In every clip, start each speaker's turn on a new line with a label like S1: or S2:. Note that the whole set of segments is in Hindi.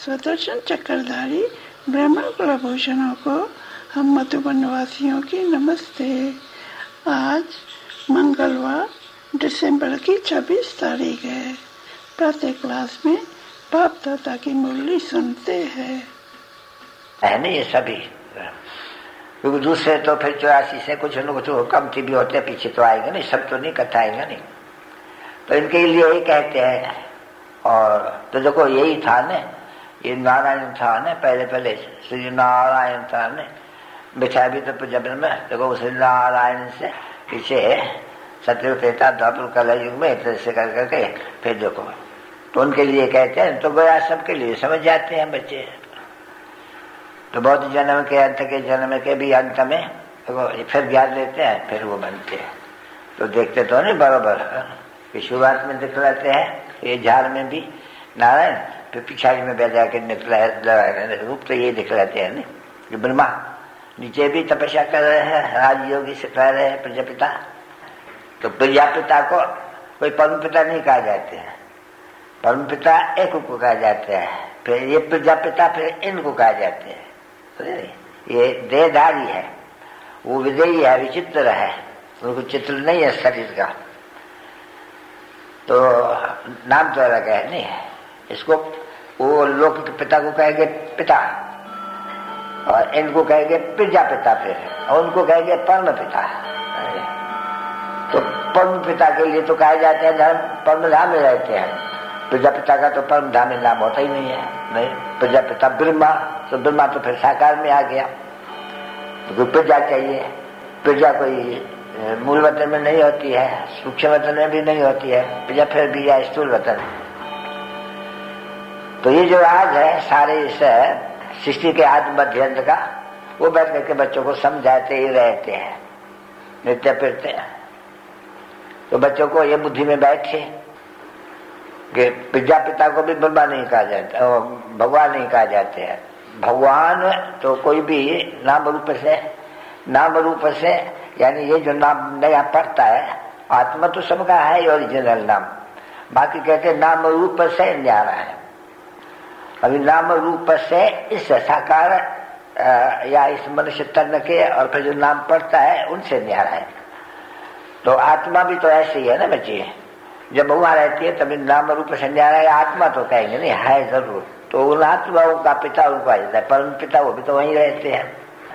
S1: स्वदर्शन चक्रधारी ब्राह्मण कुलभूषणों को हम मधुबन वासियों की नमस्ते। आज मंगलवार दिसंबर की 26 तारीख है। प्रातः क्लास में बाप दादा की मुरली सुनते हैं।
S2: है नहीं ये सभी, क्योंकि दूसरे तो फिर 84 से कुछ न कुछ कमती भी होते हैं, पीछे तो आएंगे नहीं, सब तो नहीं कथा आएंगे नहीं, तो इनके लिए यही कहते हैं। और तो देखो यही था न, ये नारायण था न, पहले श्री नारायण था न, बिछा भी तो जबन में देखो श्री नारायण से पीछे सत्य त्रेता द्वापर कलयुग में ऐसे कर करके फिर देखो, तो उनके लिए कहते हैं। तो गया सबके लिए समझ जाते हैं बच्चे। तो बहुत जन्म के अंत के जन्म के भी अंत में देखो फिर ज्ञान लेते हैं, फिर वो बनते हैं। तो देखते तो नहीं बराबर कि शुरुआत में दिखलाते हैं ये झाड़ में भी नारायण, फिर पिछाड़ी में बैठ जाकर निकला रूप, तो ये दिखलाते हैं कि ब्रह्मा नीचे भी तपस्या कर रहे हैं, राजयोगी सिखा रहे हैं प्रजापिता। तो प्रजापिता को कोई परम पिता नहीं कहा जाते हैं, परम पिता एक को कहा जाते हैं, फिर ये प्रजापिता फिर इनको कहा जाते हैं। ये देहधारी है, वो विदेही है, विचित्र है, उनको चित्र नहीं है शरीर का, तो नाम तो अलग है नहीं। इसको वो लोक के पिता को कहेंगे पिता, और इनको कहेंगे प्रजापिता, फिर और उनको कहेंगे परम पिता। तो परम पिता के लिए तो कहा जाता है धर्म परम धाम में रहते हैं, प्रजापिता का तो परम धाम में नाम होता ही नहीं है। नहीं, प्रजापिता ब्रह्मा, तो ब्रह्मा तो फिर साकार में आ गया, तो प्रजा चाहिए। प्रजा कोई मूल वतन में नहीं होती है, सूक्ष्म वतन में भी नहीं होती है, प्रजा फिर भी है स्थूल वतन। तो ये जो आज है सारे इस सृष्टि के आदि मध्य अंत का, वो बैठ करके बच्चों को समझाते ही रहते हैं नित्य फिरते हैं। तो बच्चों को ये बुद्धि में बैठे कि प्रजापिता को भी ब्रह्मा नहीं कहा जाता, भगवान नहीं कहा जाते हैं। भगवान तो कोई भी नाम रूप से यानी ये जो नाम नया पड़ता है, आत्मा तो सबका है ओरिजिनल नाम, बाकी कहते नाम रूप से न्यारा है। अभी नाम रूप से इस साकार या इस मनुष्य तन के और फिर जो नाम पड़ता है उनसे न्यारा है। तो आत्मा भी तो ऐसी है ना बच्चे, जब भगवान रहती है तभी नाम रूप से न्यारा है, आत्मा तो कहेंगे नहीं, है जरूर। तो उन आत्माओं का पिता उनको आ जाता है, परम पिता वो भी तो वहीं रहते हैं।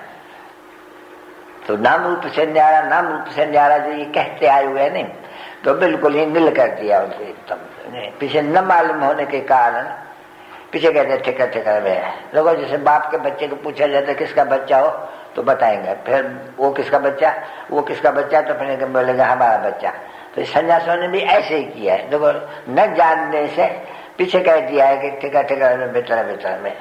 S2: तो नाम रूप से न्यारा, नाम रूप से न्यारा जो ये कहते आए हुए नहीं, तो बिल्कुल ही नील कर दिया उनको एकदम। पीछे न मालूम होने के कारण पीछे कहते ठेका ठेका में लोगों, जैसे बाप के बच्चे को पूछा जाता है किसका बच्चा हो तो बताएंगे, फिर वो किसका बच्चा तो फिर बोलेगा हमारा बच्चा। तो सन्यासियों ने भी ऐसे ही किया है, देखो न जानने से पीछे कह दिया है कि ठेका ठेका में बेटा में,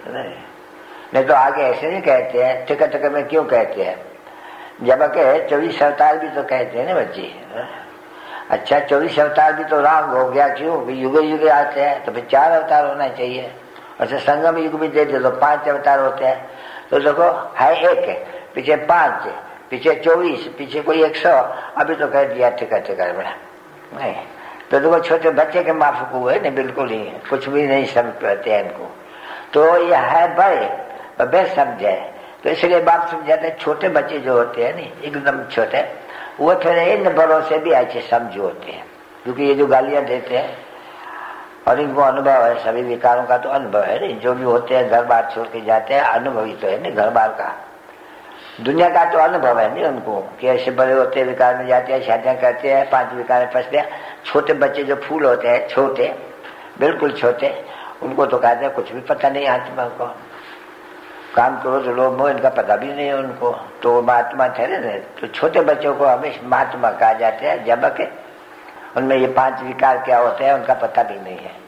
S2: नहीं तो आगे ऐसे नहीं कहते हैं। ठेका ठेका में क्यों कहते हैं, जबकि 24 अवतार भी तो कहते हैं ना बच्चे। अच्छा 24 अवतार भी तो राम हो गया, क्यों युगे युगे आते हैं, तो फिर 4 अवतार होना चाहिए। अच्छा संगम युग भी दे दे तो 5 अवतार होते हैं। तो देखो है एक है, पीछे 5, पीछे 24, पीछे कोई 100, अभी तो कह दिया ठेका ठेका में नहीं। तो देखो छोटे बच्चे के माफक हुए नहीं, बिल्कुल ही कुछ भी नहीं समझ पाते हैं इनको। तो यह है बड़े बेस्ट समझे, तो इसलिए बाप समझाते हैं छोटे बच्चे जो होते हैं नहीं एकदम छोटे, वो फिर इन बड़ों से भी अच्छे समझो होते हैं, क्योंकि ये जो गालियां देते हैं और इनको अनुभव है, सभी विकारों का तो अनुभव है नहीं, जो भी होते हैं घर बार छोड़ के जाते हैं, अनुभवी तो है नहीं घर बार का, दुनिया का तो अनुभव है नहीं उनको कि ऐसे बड़े होते हैं विकार में जाते हैं, शादियां करते हैं, 5 विकार में फंसते हैं। छोटे बच्चे जो फूल होते हैं, छोटे बिल्कुल छोटे, उनको तो कहते हैं कुछ भी पता नहीं आत्मा को, काम करो जो लोग हो इनका पता भी नहीं है उनको, तो महात्मा ठहरे रहे। तो छोटे बच्चों को हमेशा महात्मा कहा जाता है, जबकि उनमें ये 5 विकार क्या होते हैं उनका पता भी नहीं है।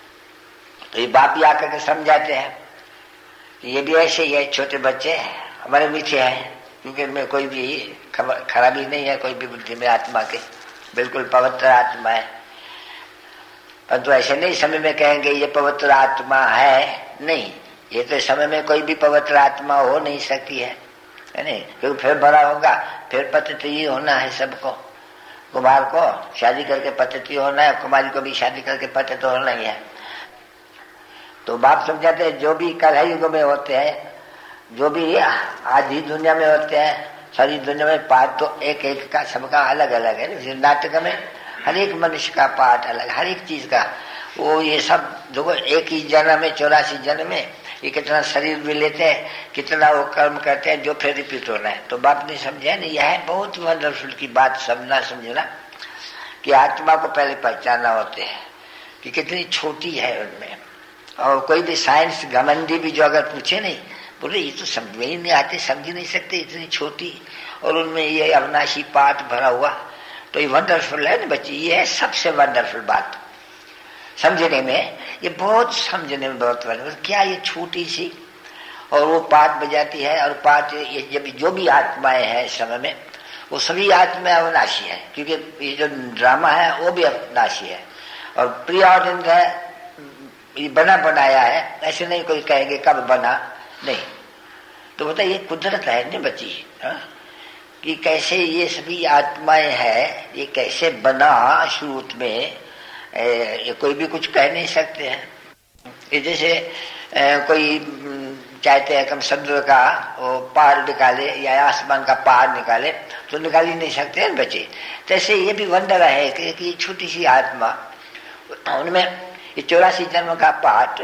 S2: तो ये बाप ही आकर के समझाते हैं कि ये भी ऐसे ही है, छोटे बच्चे हमारे मीठे हैं, क्योंकि इनमें कोई भी खराबी नहीं है, कोई भी बुद्धि में आत्मा के, बिल्कुल पवित्र आत्मा है। परंतु ऐसे नहीं समय में कहेंगे ये पवित्र आत्मा है, नहीं, ये तो समय में कोई भी पवित्र आत्मा हो नहीं सकती है नहीं, क्योंकि फिर बड़ा होगा, फिर पतित ही होना है सबको। कुमार को शादी करके पतित होना है, कुमारी को भी शादी करके पतित होना ही है। तो बाप समझाते हैं जो भी कलयुग में होते हैं, जो भी आज ही दुनिया में होते हैं, सारी दुनिया में पाठ तो एक एक का सबका अलग अलग है। नाटक में हर एक मनुष्य का पाठ अलग, हर एक चीज का वो ये सब देखो एक ही जन्म में 84 जन्म में ये कितना शरीर भी लेते हैं, कितना वो कर्म करते हैं जो फिर रिपीट होना है। तो बाप ने समझा नहीं, यह है बहुत वंडरफुल की बात समझना समझना कि आत्मा को पहले पहचानना होते हैं कि कितनी छोटी है उनमें। और कोई भी साइंस घमंडी भी जो अगर पूछे नहीं, बोले ये तो समझ में ही नहीं आते, समझ ही नहीं सकते, इतनी छोटी और उनमें ये अविनाशी पाठ भरा हुआ। तो ये वंडरफुल है ना बच्ची, ये है सबसे वंडरफुल बात समझने में, ये बहुत समझने में बहुत वंडरफुल। क्या ये छोटी सी और वो पाठ बजाती है, और पाठ ये जब जो भी आत्माएं हैं इस समय में वो सभी आत्माएं अविनाशी है, क्योंकि ये जो ड्रामा है वो भी अविनाशी है। और प्री ऑर्डिनेट है, ये बना बनाया है, ऐसे नहीं कोई कहेंगे कब बना, नहीं। तो बता ये कुदरत है ना बच्ची, कि कैसे ये सभी आत्माएं हैं, ये कैसे बना शुरू में, ये कोई भी कुछ कह नहीं सकते हैं। ये जैसे कोई चाहते हैं कम समुद्र का वो पार निकाले या आसमान का पार निकाले, तो निकाल ही नहीं सकते हैं बच्चे। तैसे ये भी वंडर है कि छोटी सी आत्मा, उनमें ये 84 जन्म का पाठ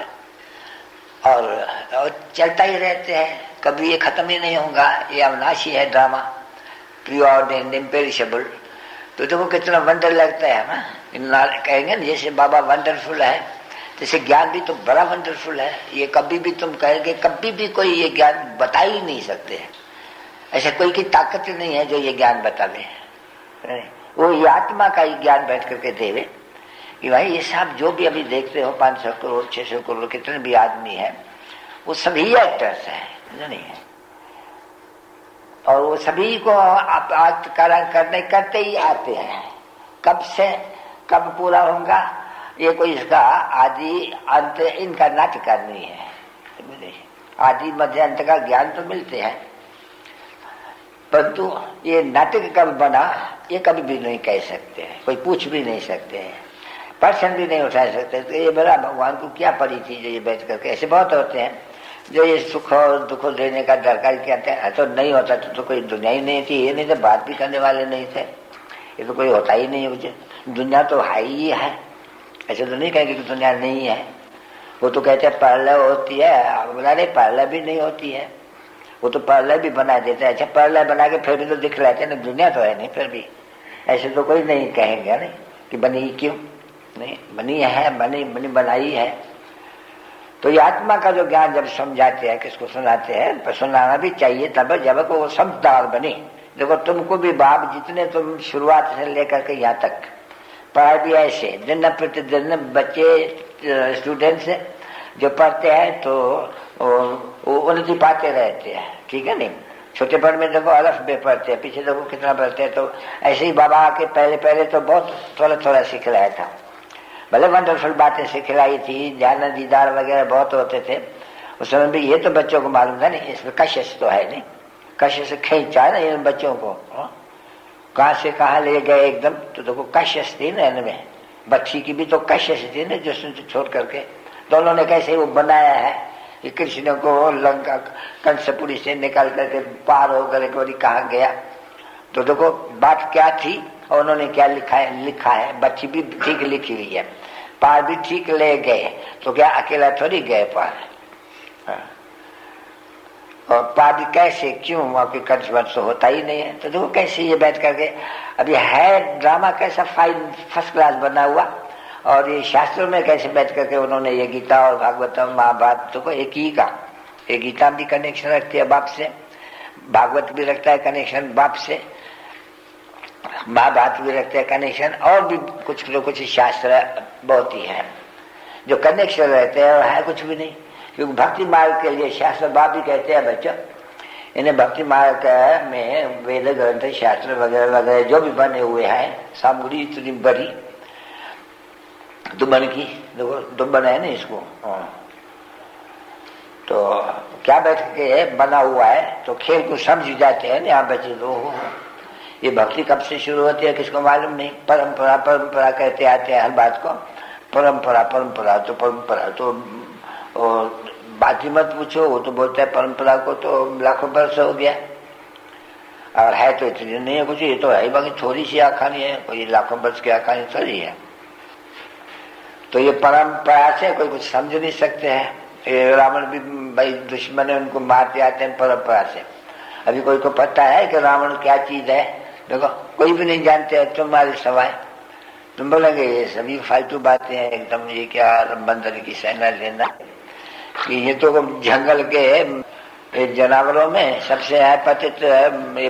S2: और चलता ही रहते हैं, कभी ये खत्म ही नहीं होगा। ये अविनाशी है ड्रामा, प्योर एंड इम्पेरिशेबल। तो देखो कितना वंडर लगता है ना, कहेंगे ना जैसे बाबा वंडरफुल है, जैसे ज्ञान भी तो बड़ा वंडरफुल है। ये कभी भी तुम कहेंगे, कभी भी कोई ये ज्ञान बता ही नहीं सकते हैं, ऐसे कोई की ताकत नहीं है जो ये ज्ञान बतावे। वो ये आत्मा का ही ज्ञान बैठ करके देवे कि भाई ये सब जो भी अभी देखते हो 500 करोड़ 600 करोड़ कितने भी आदमी है, वो सभी एक्टर्स है नहीं है, और वो सभी को आप करते ही आते हैं। कब से कब पूरा होगा ये कोई इसका आदि अंत इनका नाटक नहीं है। आदि मध्य अंत का ज्ञान तो मिलते हैं, परंतु ये नाटक कब बना ये कभी भी नहीं कह सकते हैं, कोई पूछ भी नहीं सकते हैं, प्रश्न भी नहीं उठा सकते। तो ये बड़ा भगवान को क्या पड़ी थी जो ये बैठ करके, ऐसे बहुत होते हैं जो ये सुख और दुख देने का दरकार कहते हैं। तो नहीं होता तो कोई दुनिया ही नहीं थी, ये नहीं तो बात भी करने वाले नहीं थे, ये तो कोई होता ही नहीं मुझे। दुनिया तो है ही है, ऐसे तो नहीं कहेंगे कि दुनिया नहीं है। वो तो कहते हैं प्रलय होती है, बोला नहीं प्रलय भी नहीं होती है, वो तो प्रलय भी बना देते हैं। अच्छा प्रलय बना के फिर भी तो दिख लेते हैं ना, दुनिया तो है नहीं, फिर भी ऐसे तो कोई नहीं कहेंगे नहीं कि बनी क्यों नहीं, बनी है, बनी बनाई है। तो ये आत्मा का जो ज्ञान जब समझाते हैं, किसको सुनाते हैं, सुनाना भी चाहिए तब जब वो समझदार बने। देखो तुमको भी बाप जितने तुम शुरुआत से लेकर के यहाँ तक पढ़ाई भी ऐसे दिन प्रतिदिन बच्चे स्टूडेंट्स जो पढ़ते हैं तो वो उन्नति पाते रहते हैं, ठीक है नहीं। छोटे पढ़ में देखो अलफ बे पढ़ते हैं, पीछे देखो कितना पढ़ते हैं। तो ऐसे ही बाबा आके पहले तो बहुत थोड़ा सिखलाया था, भले वंडरफुल बातें सिखलाई थी, ध्यान दीदार वगैरह बहुत होते थे उस समय भी। ये तो बच्चों को मालूम था नहीं, इसमें कशिश तो है नहीं, कशिश से खींचा ना इन बच्चों को, कहाँ से कहाँ ले गए एकदम। तो देखो कशिश थी ना इनमें, बच्ची की भी तो कशिश थी ना, जिसने छोड़ करके दोनों ने कैसे वो बनाया है कि कृष्ण को लंका कंसपुरी से निकाल करके पार होकर एक कहाँ गया। तो देखो बात क्या थी और उन्होंने क्या लिखा है, बच्ची भी ठीक लिखी हुई है, पार भी ठीक ले गए। तो क्या अकेला थोड़ी गए पार, और पार भी कैसे क्यों, आपके कंस तो होता ही नहीं है। तो देखो कैसे ये बैठ करके अभी है ड्रामा कैसा फाइन फर्स्ट क्लास बना हुआ, और ये शास्त्रों में कैसे बैठ करके उन्होंने ये गीता और भागवतम महाभारत तो एक ही का, ये गीता भी कनेक्शन रखती है बाप से, भागवत भी रखता है कनेक्शन बाप से, महाभारत भी रखते हैं कनेक्शन, और भी कुछ शास्त्र बहुत ही है जो कनेक्शन रहते हैं, और है कुछ भी नहीं। क्योंकि भक्ति मार्ग के लिए शास्त्र बाप भी कहते हैं बच्चों, इन्हें भक्ति मार्ग में वेद ग्रंथ शास्त्र वगैरह वगैरह जो भी बने हुए हैं, सामग्री इतनी बड़ी दुबन की, देखो दुबन है ना इसको, तो क्या बैठ के बना हुआ है। तो खेल को समझ जाते हैं ना यहाँ बच्चे लोग। ये भक्ति कब से शुरू होती है किसको मालूम नहीं, परंपरा कहते आते हैं हर बात को, परंपरा तो और बात ही मत पूछो, वो तो बोलता है परंपरा को तो लाखों वर्ष हो गया, और है तो इतनी नहीं है कुछ, ये तो है बाकी थोड़ी सी आखानी है, कोई लाखों वर्ष की आखानी थोड़ी है। तो ये परंपरा से कोई कुछ समझ नहीं सकते हैं। ये रावण भी भाई दुश्मन है, उनको मारते आते हैं परंपरा से। अभी कोई को पता है कि रावण क्या चीज है? देखो कोई भी नहीं जानते, तुम्हारे सवाए तुम बोलेंगे ये सभी फालतू बातें हैं एकदम, ये क्या बंदर की सेना लेना, कि ये तो जंगल के जानवरों में सबसे है पतित ये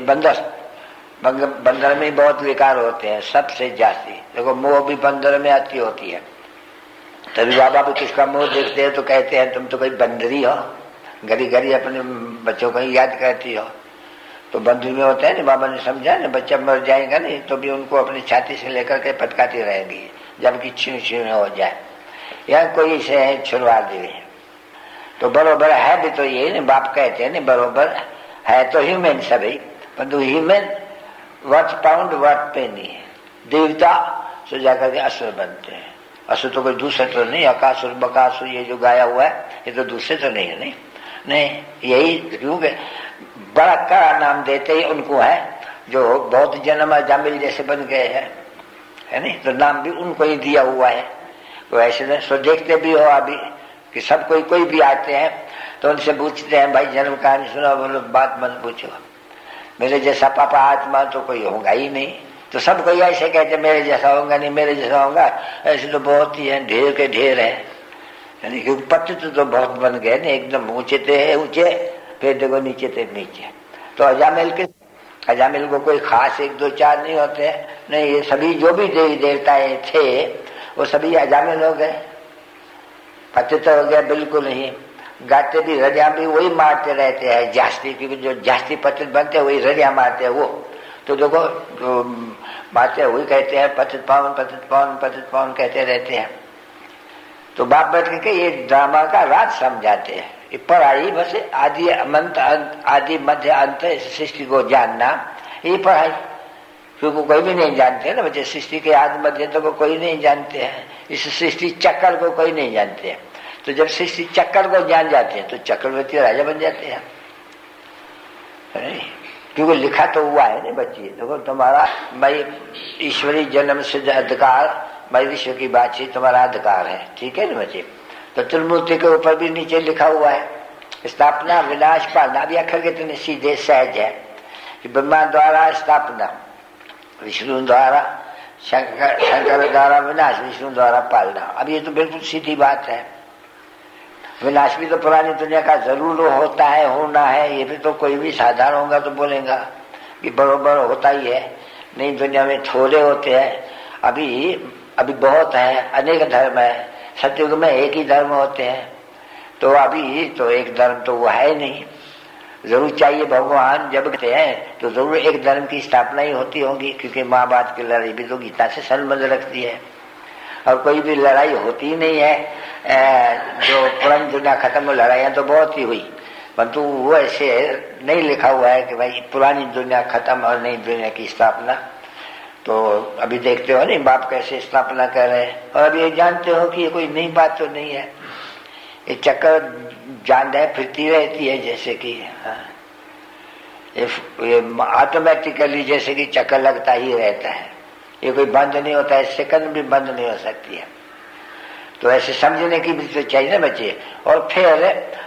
S2: बंदर में बहुत विकार होते हैं सबसे जास्ती। देखो मोह भी बंदर में अति होती है, तभी बाबा भी किसका मुंह देखते हैं तो कहते हैं तुम तो कोई बंदरी हो, घड़ी घड़ी अपने बच्चों को ही याद करती हो। तो बंदरी में होता है ना, बाबा ने समझा ना, बच्चा मर जाएगा नहीं तो भी उनको अपनी छाती से लेकर के पटकाती रहेंगी जबकि छीन छीन हो जाए, या कोई से छुड़वा दे। तो बरोबर है भी तो ये नहीं, बाप कहते हैं नहीं बरोबर है तो ह्यूमन सभी, परंतु human worth pound worth penny है। देवता सो जाकर के असुर बनते हैं। असुर तो कोई दूसरे तो नहीं, अकासुर बकासुर ये जो गाया हुआ है ये तो दूसरे तो नहीं है। नहीं यही क्योंकि बड़ा कड़ा नाम देते ही उनको है जो बहुत जन्म जामिल जैसे बन गए हैं, है नहीं, तो नाम भी उनको ही दिया हुआ है। तो ऐसे नहीं सो देखते भी हो अभी कि सब कोई भी आते हैं तो उनसे पूछते हैं भाई जन्म कहानी सुना, बोलो बात मत पूछो, मेरे जैसा पापा आत्मा तो कोई होगा ही नहीं। तो सब कोई ऐसे कहते मेरे जैसा होगा नहीं, मेरे जैसा होगा, ऐसे तो बहुत ही है, ढेर के ढेर है, यानी क्योंकि पत्ते तो बहुत बन गए ना, एकदम ऊंचे थे ऊंचे, फिर देखो नीचे थे नीचे। तो अजामिल को कोई खास एक दो चार नहीं होते, नहीं ये सभी जो भी देवी देवताएं थे वो सभी अजामिल हो गए, पतित हो गया बिल्कुल नहीं। गाते भी रजा भी वही मारते रहते हैं जास्ती, क्योंकि जो जास्ती पतित बनते हैं वही रजा मारते हैं वो। तो देखो जो मारते वही कहते हैं पतित पावन पतित पावन पतित पावन कहते रहते हैं। तो बाप बैठ के ये ड्रामा का राज समझाते हैं। ये पढ़ाई बस आदि आदि मध्य अंत सृष्टि को जानना, ये पढ़ाई, क्योंकि कोई भी नहीं जानते है ना बच्चे, सृष्टि के आदि मध्य तो कोई नहीं जानते हैं, इस सृष्टि चक्कर को कोई नहीं जानते हैं। तो जब सृष्टि चक्कर को जान जाते हैं तो चक्रवर्ती राजा बन जाते हैं, क्योंकि लिखा तो हुआ है ना बच्चे। देखो तुम्हारा भाई ईश्वरी जन्म सिद्ध अधिकार, भाई विश्व की बातचीत तुम्हारा अधिकार है, ठीक है ना बच्चे। तो त्रिमूर्ति के ऊपर भी नीचे लिखा हुआ है स्थापना विनाश पालना। अभी अखर के इतने सीधे सहज है कि ब्रह्मा द्वारा स्थापना, विष्णु द्वारा शंकर द्वारा विनाश, विष्णु द्वारा पालना। अब ये तो बिल्कुल सीधी बात है। विनाश भी तो पुरानी दुनिया का जरूर होता है, होना है, ये भी तो कोई भी साधारण होगा तो बोलेगा कि बरोबर होता ही है। नई दुनिया में थोड़े होते हैं, अभी बहुत है, अनेक धर्म है। सतयुग में एक ही धर्म होते हैं, तो अभी तो एक धर्म तो वो है नहीं। जरूर चाहिए भगवान जब कहते हैं तो जरूर एक धर्म की स्थापना ही होती होगी, क्योंकि माँ बाप की लड़ाई भी तो गीता से संबंध रखती है, और कोई भी लड़ाई होती ही नहीं है। जो पुरानी दुनिया खत्म हुई, लड़ाइयाँ तो बहुत ही हुई, परंतु वो ऐसे नहीं लिखा हुआ है कि भाई पुरानी दुनिया खत्म और नई दुनिया की स्थापना। तो अभी देखते हो नहीं बाप कैसे स्थापना कर रहे हैं, और अभी ये जानते हो कि ये कोई नई बात तो नहीं है। ये चक्कर जान है फिरती रहती है, जैसे कि ये ऑटोमेटिकली जैसे कि चक्कर लगता ही रहता है, ये कोई बंद नहीं होता है, सेकंड भी बंद नहीं हो सकती है। तो ऐसे समझने की भी तो चाहिए ना बच्चे। और फिर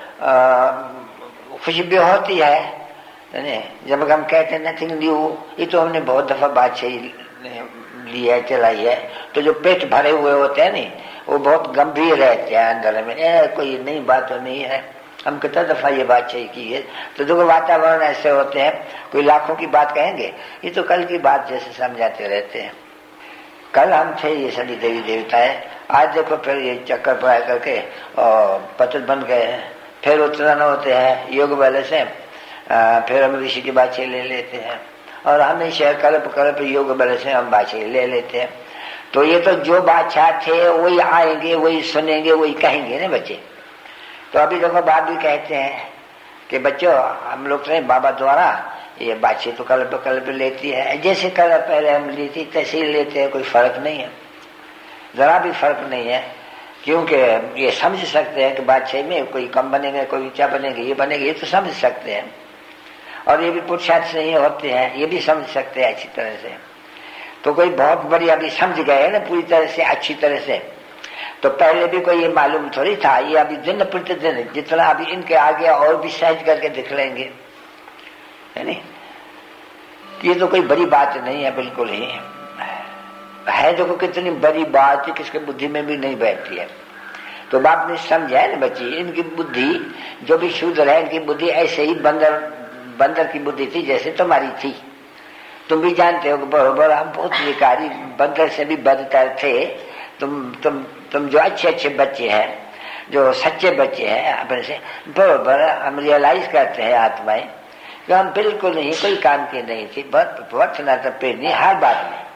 S2: खुशी भी होती है जब हम कहते हैं नथिंग न्यू, ये तो हमने बहुत दफा बात सही ली है, चलाई है। तो जो पेट भरे हुए होते हैं नहीं, वो बहुत गंभीर रहते हैं अंदर में, कोई नई बात तो नहीं है, हम कितना दफा ये बात सही की है। तो देखो वातावरण ऐसे होते हैं, कोई लाखों की बात कहेंगे, ये तो कल की बात जैसे समझाते रहते हैं। कल हम थे ये सभी देवी देवता है, आज देखो फिर ये चक्कर पड़ा करके और पतित बन गए हैं, फिर उत्तरायण होते हैं योग बल से, फिर हम ऋषि की बातें ले लेते हैं, और हमेशा कल्प योग बल से हम बातें ले लेते हैं। तो ये तो जो बादशाह थे वही आएंगे, वही सुनेंगे, वही कहेंगे ना बच्चे। तो अभी देखो बाप भी कहते हैं कि बच्चों हम लोग तो बाबा द्वारा ये बातचीत तो कल्प लेती है, जैसे कल पहले हम ली थी तैसे ही लेते हैं, कोई फर्क नहीं है, जरा भी फर्क नहीं है। क्योंकि ये समझ सकते हैं कि बादशाही में कोई कम बनेंगे, कोई ऊंचा बनेंगे, ये बनेंगे, ये तो समझ सकते हैं। और ये भी पुरुषार्थ से ही होते हैं, ये भी समझ सकते हैं अच्छी तरह से। तो कोई बहुत बड़ी अभी समझ गए ना पूरी तरह से, अच्छी तरह से, तो पहले भी कोई ये मालूम थोड़ी था। ये अभी दिन प्रतिदिन जितना अभी इनके आगे और भी सहज करके दिख लेंगे, है नहीं। ये तो कोई बड़ी बात नहीं है, बिल्कुल ही है। देखो कितनी बड़ी बात है, किसके बुद्धि में भी नहीं बैठती है। तो बाप ने समझा है ना बच्ची, इनकी बुद्धि जो भी शूद्र है, इनकी बुद्धि ऐसे ही बंदर की बुद्धि थी जैसे तुम्हारी थी। तुम भी जानते हो कि बरोबर हम बहुत विकारी बंदर से भी बदतर थे। तुम जो अच्छे बच्चे हैं, जो सच्चे बच्चे हैं अपने से, बरोबर हम रियलाइज करते हैं आत्माएं कि हम बिल्कुल नहीं कोई काम के नहीं थे, बहुत पेड़ नहीं हर बात में।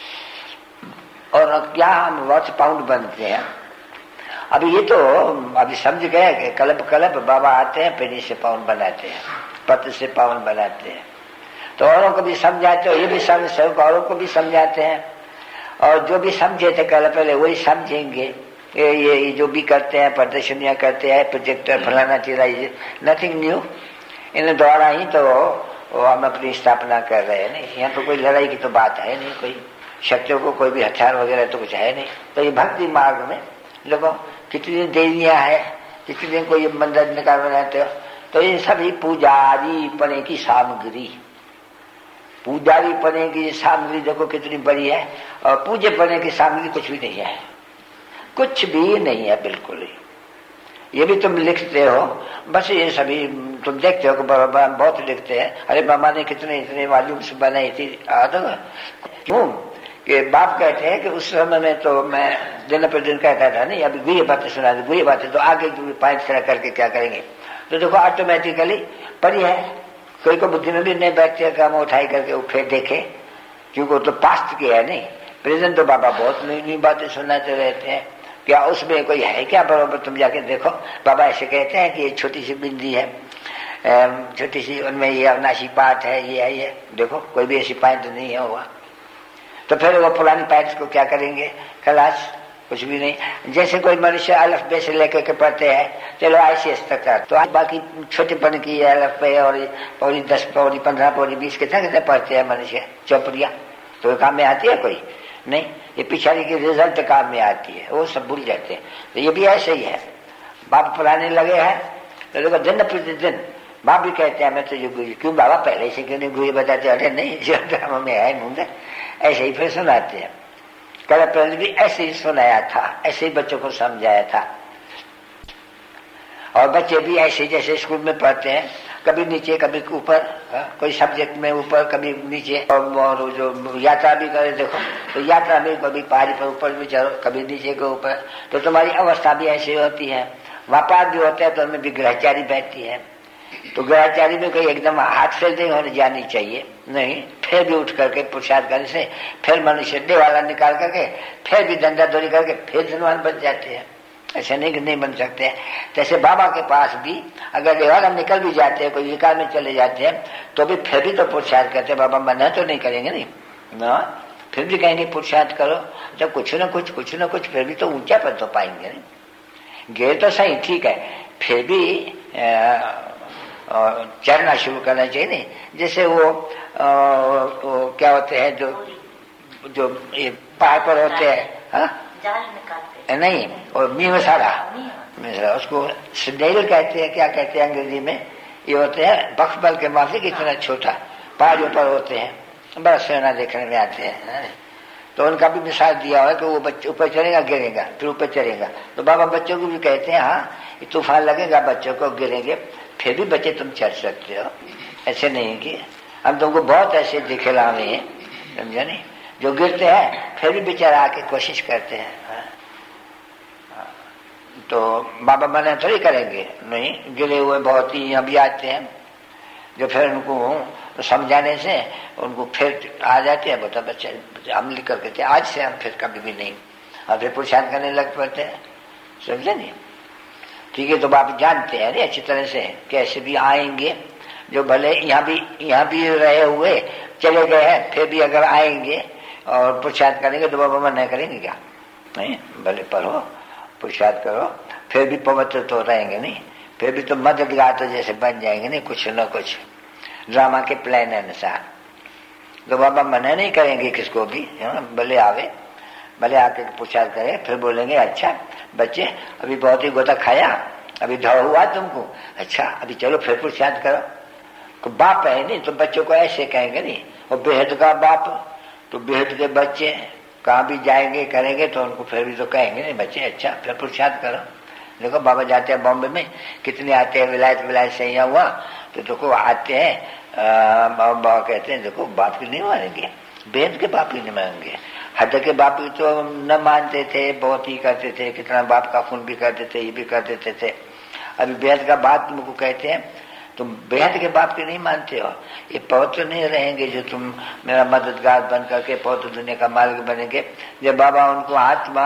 S2: और क्या हम वॉच पाउंड बनते हैं। अभी ये तो अभी समझ गए कि कलब बाबा आते हैं, पेनी से पाउंड बनाते हैं, पत्र से पाउंड बनाते हैं। तो औरों को भी समझाते हो, ये भी समझते हो, औरों को भी समझाते हैं। और जो भी समझे थे कल पहले वही समझेंगे। ये जो भी करते हैं, प्रदर्शनियां करते हैं, प्रोजेक्टर फलाना चीज़, नथिंग न्यू। इन द्वारा ही तो हम अपनी स्थापना कर रहे हैं। नहीं, यहाँ तो कोई लड़ाई की तो बात है नहीं, कोई शक्तियों को कोई भी हथियार वगैरह तो कुछ है नहीं। तो ये भक्ति मार्ग में लोगों कितनी देवियां है, कितनी कोई मंदिर निकाल बनाते हो, तो ये सभी पुजारी पने की सामग्री, पूजारी पने की सामग्री देखो कितनी बड़ी है। और पूजे पने की सामग्री कुछ भी नहीं है, कुछ भी नहीं है, बिल्कुल ही। ये भी तुम लिखते हो, बस ये सभी तुम देखते हो कि बराबर बहुत लिखते हैं। अरे मामा ने कितने इतने वॉल्यूम्स बनाई थी, क्यों कि बाप कहते हैं कि उस समय में तो मैं दिन पर दिन कहता था नहीं, अभी बुरी बातें सुना दी, बुरी बातें तो आगे पॉइंट खड़ा करके क्या करेंगे। तो देखो ऑटोमेटिकली पड़ी है, कोई को बुद्धि में भी नहीं बैठते काम उठाई करके वो फिर देखे, क्योंकि वो तो पास्ट की है नहीं। प्रेजेंट तो बाबा बहुत नई नई बातें सुनाते रहते हैं। क्या उसमें कोई है क्या बराबर? तुम जाके देखो, बाबा ऐसे कहते हैं कि ये छोटी सी बिंदी है, छोटी सी, उनमें ये अविनाशी पाठ है, ये है, ये देखो कोई भी ऐसी पाठ नहीं है हुआ। तो फिर वो पुरानी पाठ को क्या करेंगे? खलास, कुछ भी नहीं। जैसे कोई मनुष्य अलफ बे से लेकर के पढ़ते हैं, चलो ICS तक का, तो आज बाकी छोटेपन की अलफ बे और पौड़ी 10 पौड़ी 15 पौड़ी 20 कितने पढ़ते हैं मनुष्य चौपड़िया, तो काम में आती है कोई नहीं। ये पिछाड़ी की रिजल्ट काम में आती है, वो सब भूल जाते हैं। तो ये भी ऐसे ही है, बाप पढ़ाने लगे हैं तो देखो दिन प्रतिदिन बाप भी कहते हैं मैं तो गुरु, क्यों बाबा पहले से क्यों नहीं गुरु बताते? अरे नहीं, जो ड्रामा में है मुंडे ऐसे ही फिर सुनाते हैं। कल पहले भी ऐसे ही सुनाया था, ऐसे ही बच्चों को समझाया था। और बच्चे भी ऐसे जैसे स्कूल में पढ़ते हैं, कभी नीचे कभी ऊपर, कोई सब्जेक्ट में ऊपर कभी नीचे। और जो यात्रा भी करे देखो, तो यात्रा में कभी पहाड़ी पर ऊपर भी चढ़ो, कभी नीचे के ऊपर। तो तुम्हारी अवस्था भी ऐसी होती है। व्यापार भी होता है तो उनमें भी ग्रहचारी बैठती है। तो ग्रहचारी में कोई एकदम हाथ फेल नहीं होने जानी चाहिए, नहीं। फिर भी उठ करके पुरुषार्थ करने से फिर मनुष्य देवाला निकाल करके फिर भी धंधा दौरी करके फिर धनवान बन जाते हैं। ऐसे नहीं कि नहीं बन सकते हैं। जैसे बाबा के पास भी अगर देवाला निकल भी जाते हैं, कोई विकार में चले जाते हैं, तो भी फिर भी तो पुरुषार्थ करते हैं। बाबा मना तो नहीं करेंगे नहीं ना, फिर भी कहेंगे पुरुषार्थ करो, जब कुछ न कुछ फिर भी तो ऊंचा पद तो पाएंगे नहीं। गिर तो सही ठीक है, फिर भी चढ़ना शुरू करना चाहिए नहीं। जैसे वो क्या होते हैं जो ये पहाड़ पर होते हैं,
S3: जाल निकालते
S2: नहीं, और मीमसारा उसको स्नेल कहते हैं, क्या कहते हैं अंग्रेजी में, ये होते हैं बख्बल के माफी इतना छोटा पहाड़ियों पर होते हैं, बड़ा सोना देखने में आते हैं। तो उनका भी मिसाल दिया हुआ कि वो बच्चे ऊपर चढ़ेगा गिरेगा फिर ऊपर चढ़ेगा। तो बाबा बच्चों को भी कहते हैं हाँ ये तूफान लगेगा, बच्चों को गिरेंगे फिर भी बच्चे तुम चढ़ सकते हो। ऐसे नहीं कि हम तुमको बहुत ऐसे दिखलावे हैं, समझा नहीं, जो गिरते हैं फिर भी बेचारा आके कोशिश करते हैं। तो बाबा मना थोड़ी करेंगे, नहीं। गिरे हुए बहुत ही अभी आते हैं, जो फिर उनको समझाने से उनको फिर आ जाते हैं, बता बच्चे हम लिख करके आज से हम फिर कभी भी नहीं, और फिर पुरुषार्थ करने लग पड़ते हैं, समझे नहीं। ठीक है, तो बाप जानते हैं अरे अच्छी तरह से कैसे भी आएंगे, जो भले यहाँ भी रहे हुए चले गए हैं, फिर भी अगर आएंगे और पुरुषार्थ करेंगे तो बाबा मना करेंगे क्या? नहीं, भले पढ़ो पुरुषार्थ करो, फिर भी पवित्र तो रहेंगे नहीं, फिर भी तो मददगार तो जैसे बन जाएंगे नहीं, कुछ न कुछ ड्रामा के प्लान अनुसार। तो बाबा मना नहीं करेंगे किसको भी, भले आवे, भले आके पुरुषार्थ करे, फिर बोलेंगे अच्छा बच्चे अभी बहुत ही गोता खाया, अभी धौ हुआ तुमको, अच्छा अभी चलो फिर पुरुषार्थ करो। तो बाप है नहीं तो बच्चों को ऐसे कहेंगे नहीं, और बेहद का बाप तो बेहद के बच्चे कहाँ भी जाएंगे करेंगे तो उनको फिर भी तो कहेंगे नहीं बच्चे अच्छा फिर पुरुषार्थ करो। देखो बाबा जाते हैं बॉम्बे में, कितने आते हैं, विलायत से यहाँ हुआ तो देखो आते हैं, बाबा कहते हैं देखो बाप की नहीं मानेंगे, बेहद के बाप ही नहीं मानेंगे, हद के बाप भी तो न मानते थे, बहुत ही करते थे, कितना बाप का खून भी करते थे, ये भी कर देते थे। अभी बेहद का बात तुमको कहते हैं, तुम बेहद के बाप के नहीं मानते हो, ये पवित्र नहीं रहेंगे जो तुम मेरा मददगार बन करके पवित्र दुनिया का मालिक बनेंगे। जब बाबा उनको आत्मा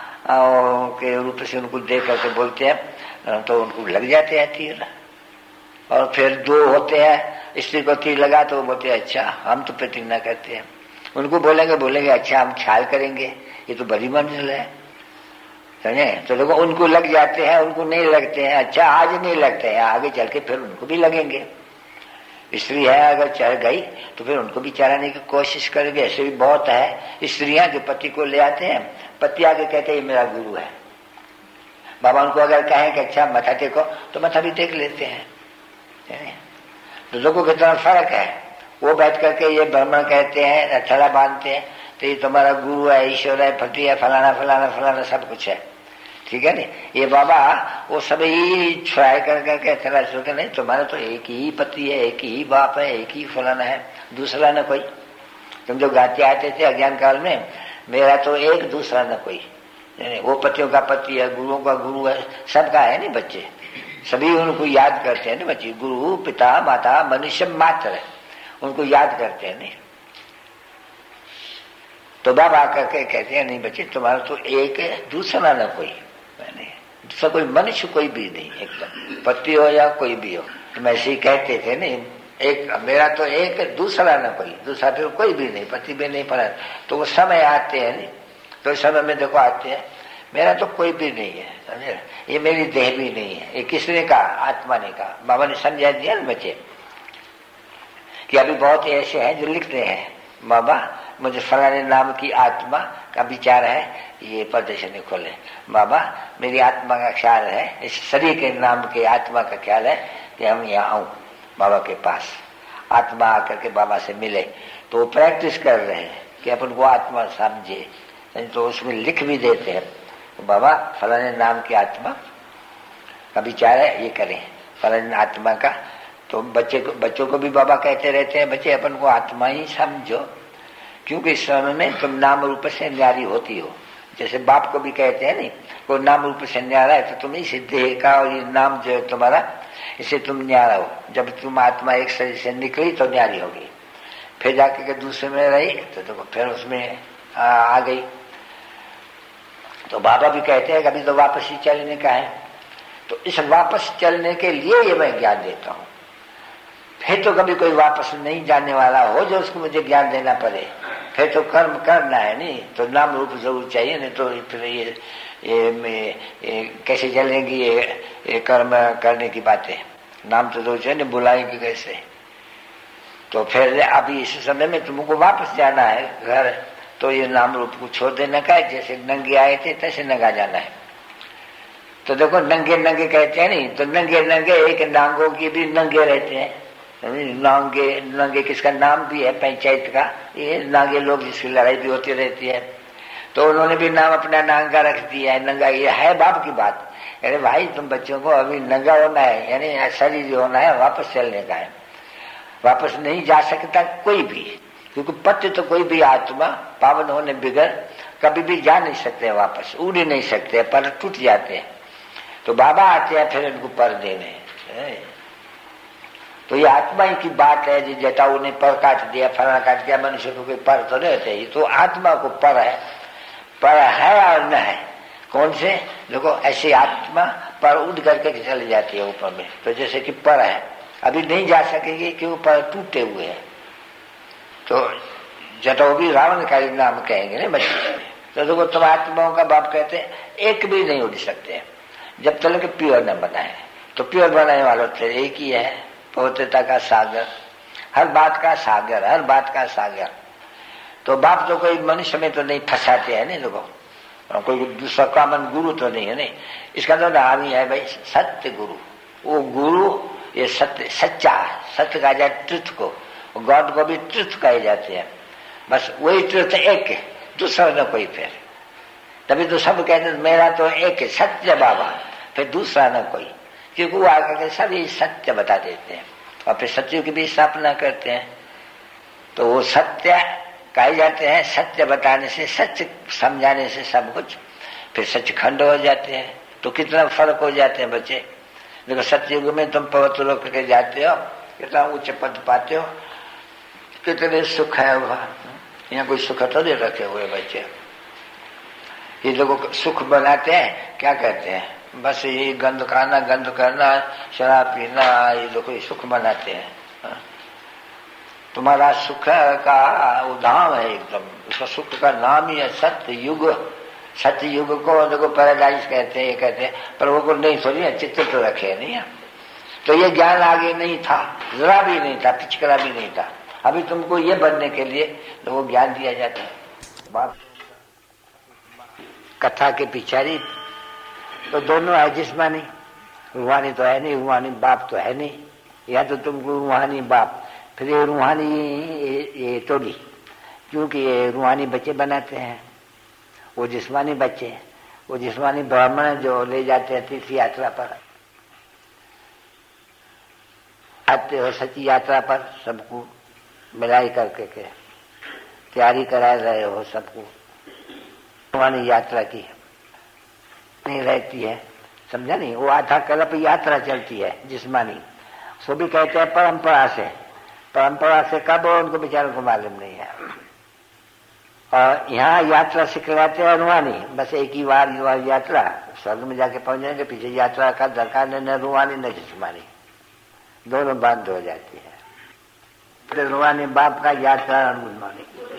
S2: के रूप से उनको देख करके बोलते हैं तो उनको लग जाते हैं तीर, और फिर दो होते हैं, स्त्री को तीर लगा तो वो बोलते हैं अच्छा हम तो प्रतिज्ञा करते हैं, उनको बोलेंगे अच्छा हम ख्याल करेंगे, ये तो बड़ी मंजिल है, समझे। तो देखो उनको लग जाते हैं, उनको नहीं लगते हैं, अच्छा आज नहीं लगते हैं, आगे चल के फिर उनको भी लगेंगे। स्त्री है अगर चढ़ गई तो फिर उनको भी चढ़ाने की कोशिश करेंगे, ऐसे भी बहुत है स्त्रियां जो पति को ले आते हैं, पति आगे कहते हैं ये मेरा गुरु है, बाबा उनको अगर कहें कि अच्छा मथा टेको तो मथा भी टेक लेते हैं। तो लोगों के तरफ फर्क है, वो बैठ करके ये ब्राह्मण कहते हैं, अठड़ा बांधते हैं तो ये तुम्हारा गुरु है, ईश्वर है, पति है, फलाना फलाना फलाना सब कुछ है, ठीक है नहीं। ये बाबा वो सब ही छुड़ाई कर करके अठड़ा शुरू कर, नहीं तुम्हारा तो एक ही पति है, एक ही बाप है, एक ही फलाना है, दूसरा न कोई। तुम जो गाते आते थे अज्ञान काल में, मेरा तो एक दूसरा न कोई, वो पतियों का पति है, गुरुओं का गुरु है, सबका है नहीं बच्चे, सभी उनको याद करते हैं ना बच्चे, गुरु पिता माता मनुष्य मात्र है, उनको याद करते हैं नहीं। तो बाबा आकर के कहते हैं नहीं बच्चे तुम्हारा तो एक है, दूसरा ना कोई, दूसरा कोई मनुष्य कोई भी नहीं, एकदम पति हो या कोई भी हो, तुम ऐसे ही कहते थे नहीं, एक मेरा तो एक दूसरा ना कोई, दूसरा फिर कोई भी नहीं, पति भी नहीं पड़ा। तो वो समय आते हैं नहीं, तो समय में देखो आते हैं मेरा तो कोई भी नहीं है, समझे, ये मेरी देह भी नहीं है, ये किसने कहा, आत्मा ने कहा। बाबा ने समझा दिया ना बच्चे कि अभी बहुत ऐसे हैं जो लिखते हैं बाबा मुझे फलाने नाम की आत्मा का विचार है, ये प्रदर्शनी खोले, बाबा मेरी आत्मा का ख्याल है, इस शरीर के नाम के आत्मा का ख्याल है कि हम यहाँ आऊं बाबा के पास, आत्मा आकर के बाबा से मिले। तो वो प्रैक्टिस कर रहे हैं कि अपन को आत्मा समझे, तो उसमें लिख भी देते हैं बाबा फलाने नाम की आत्मा का विचार है, ये करें फलाने आत्मा का। तो बच्चों को भी बाबा कहते रहते हैं बच्चे अपन को आत्मा ही समझो, क्योंकि इस समय में तुम नाम रूप से न्यारी होती हो। जैसे बाप को भी कहते हैं नहीं, कोई नाम रूप से न्यारा है तो तुम इस देह का और ये नाम जो है तुम्हारा, इसे तुम न्यारा हो। जब तुम आत्मा एक शरीर से निकली तो न्यारी होगी, फिर जाके के दूसरे में रही तो देखो फिर उसमें आ गई। तो बाबा भी कहते हैं कभी तो वापस ही चलने का है, तो इस वापस चलने के लिए ये मैं ज्ञान देता हूँ। फिर तो कभी कोई वापस नहीं जाने वाला हो जो उसको मुझे ज्ञान देना पड़े, फिर तो कर्म करना है नहीं, तो नाम रूप जरूर चाहिए, नहीं तो फिर ये कैसे चलेंगी ये कर्म करने की बातें, नाम तो जरूर चाहिए, बुलाएंगे कैसे। तो फिर अभी इस समय में तुमको वापस जाना है घर, तो ये नाम रूप को छोड़ देने का है, जैसे नंगे आए थे तैसे नंगा जाना है। तो देखो नंगे नंगे कहते हैं नहीं, तो नंगे नंगे एक नांगों की भी नंगे रहते हैं, नांगे नंगे किसका नाम भी है पंचायत का, ये नांगे लोग जिसकी लड़ाई भी होती रहती है, तो उन्होंने भी नाम अपना नांगा रख दिया है, नंगा। ये है बाप की बात, अरे भाई तुम बच्चों को अभी नंगा होना है, यानी शरीर होना है, वापस चलने का है, वापस नहीं जा सकता कोई भी, क्योंकि पत्य तो कोई भी आत्मा पावन होने बिगड़ कभी भी जा नहीं सकते वापस, उड़ ही नहीं सकते, पर टूट जाते हैं। तो बाबा आते हैं फिर इनको पर देने। तो ये आत्मा ही की बात है, जो जटाऊ ने पर काट दिया, फला काट दिया, मनुष्य को कोई पर तो रहते ही, तो आत्मा को पर है और न है। कौन से देखो ऐसी आत्मा पर उड़ करके चली जाती है ऊपर में, तो जैसे कि पर है, अभी नहीं जा सकेगी क्यों, पर टूटे हुए हैं। तो जटाऊ भी रावण का ही नाम कहेंगे ना बच्चे, तो देखो तुम आत्माओं का बाप कहते हैं, एक भी नहीं उड़ सकते जब तक प्योर न बनाए। तो प्योर बनाने वालों से एक ही है, पवित्रता का सागर, हर बात का सागर, हर बात का सागर। तो बाप तो कोई मनुष्य में तो नहीं फंसाते हैं, नहीं देखो कोई दूसरा कॉमन गुरु तो नहीं है, नहीं। इसका तो नाम ही है भाई सत्य गुरु। वो गुरु ये सत्य, सच्चा सत्य कहा जाए, ट्रुथ को, गॉड को भी ट्रुथ कहे जाते हैं। बस वही ट्रुथ एक है, दूसरा न कोई। फिर तभी तो सब कहते हैं मेरा तो एक है सत्य बाबा, फिर दूसरा न कोई, क्योंकि वो आकर सब ये सत्य बता देते हैं और फिर सत्य की भी स्थापना करते हैं। तो वो सत्य कहे जाते हैं, सत्य बताने से, सत्य समझाने से सब कुछ फिर सचखंड हो जाते हैं। तो कितना फर्क हो जाते हैं बच्चे। देखो सतयुग में तुम पवित्र लोक के जाते हो, कितना ऊंचे पद पाते हो, कितने सुख है वहां। यहाँ कोई सुख तो नहीं रखे हुए बच्चे। ये लोग सुख बनाते हैं, क्या कहते हैं, बस ये गंद खाना, गंद करना, शराब पीना, ये लोग सुख बनाते हैं। तुम्हारा सुख का उदाम है एकदम, उसका सुख का नाम ही है सत्य युग। सत्य युग को देखो पैराडाइज कहते हैं, ये कहते हैं, पर वो को नहीं थोड़ी है, चित्र तो रखे नहीं है। तो ये ज्ञान आगे नहीं था, जरा भी नहीं था, पिचकरा भी नहीं था। अभी तुमको ये बनने के लिए वो ज्ञान दिया जाता है। बाप कथा के पिछाड़ी तो दोनों है जिस्मानी, रूहानी तो है नहीं, रूहानी बाप तो है नहीं। या तो तुमको रूहानी बाप, फिर ये रूहानी ये टोली, क्योंकि ये रूहानी बच्चे बनाते हैं, वो जिस्मानी बच्चे, वो जिस्मानी ब्राह्मण जो ले जाते हैं तीर्थ यात्रा पर, आते हो सच्ची यात्रा पर, सबको मिलाई करके के तैयारी करा रहे हो सबको। रूहानी यात्रा की नहीं रहती है, समझा नहीं। वो आधा कल्प यात्रा चलती है जिस्मानी, सो भी कहते हैं परंपरा से। परंपरा से कब उनको बेचारों को मालूम नहीं है। और यहाँ यात्रा सिखलाते हैं रूहानी, बस एक ही बार यात्रा, स्वर्ग में जाके पहुंच जाएंगे, पीछे यात्रा का दरकार न रूहानी न जिस्मानी, दोनों बंद हो जाती है। फिर रूहानी बाप का यात्रा रूहानी